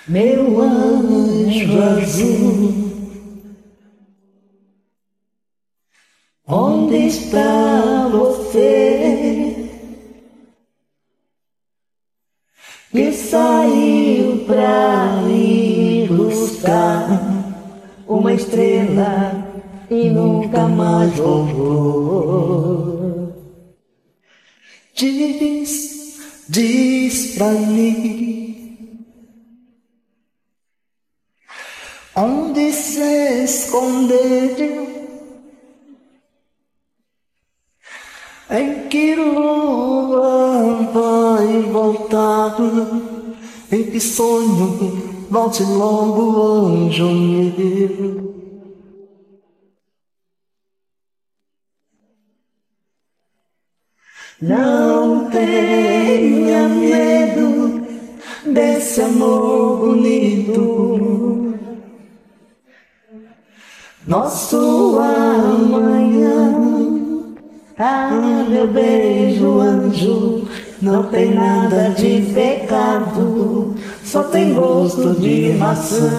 Meu anjo azul, onde está você? Que saiu pra ir buscar uma estrela e nunca mais voltou. Diz pra mim, onde se escondeu? Em que lua vai voltar? Em que sonho volte logo, anjo meu? Não tenha medo desse amor bonito, nosso amanhã. Ah, meu beijo, anjo, não tem nada de pecado, só tem gosto de maçã.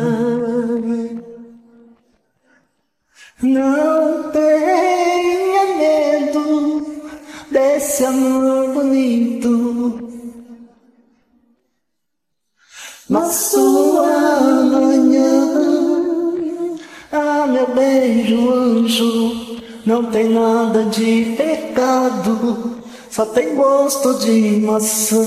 Não tenha medo desse amor bonito, nosso amanhã. Ah, meu beijo, anjo, não tem nada de pecado, só tem gosto de maçã.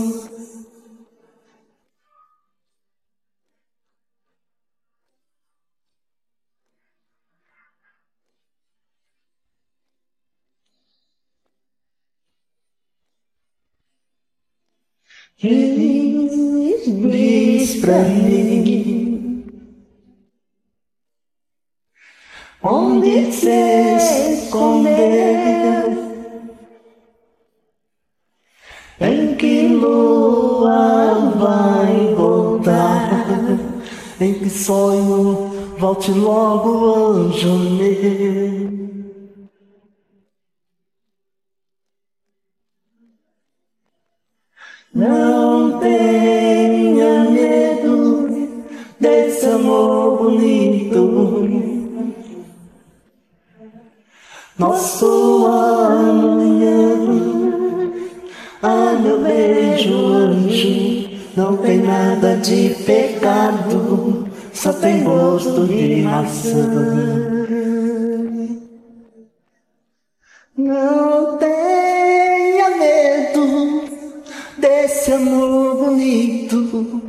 Diz pra mim, onde se escondeu? Em que lua vai voltar? Em que sonho volte logo, anjo meu? Não tenha medo desse amor bonito, nosso amanhã. Ah, meu beijo, anjo, não tem nada de pecado, só tem gosto de maçã. Não tenha medo desse amor bonito,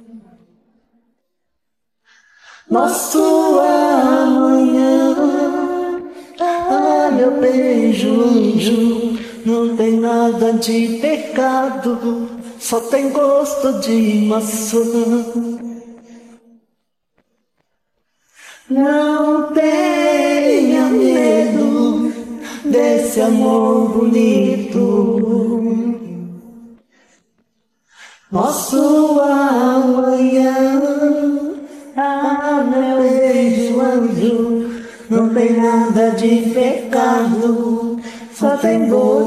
nosso amanhã. Ah, meu beijo, anjo, não tem nada de pecado, só tem gosto de maçã. Não tenha medo desse amor bonito, nosso amanhã. Ah, meu beijo, anjo, não tem nada de pecado, só tem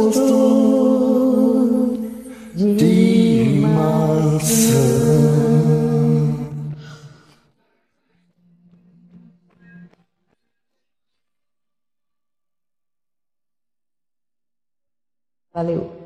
gosto de maçã. Valeu.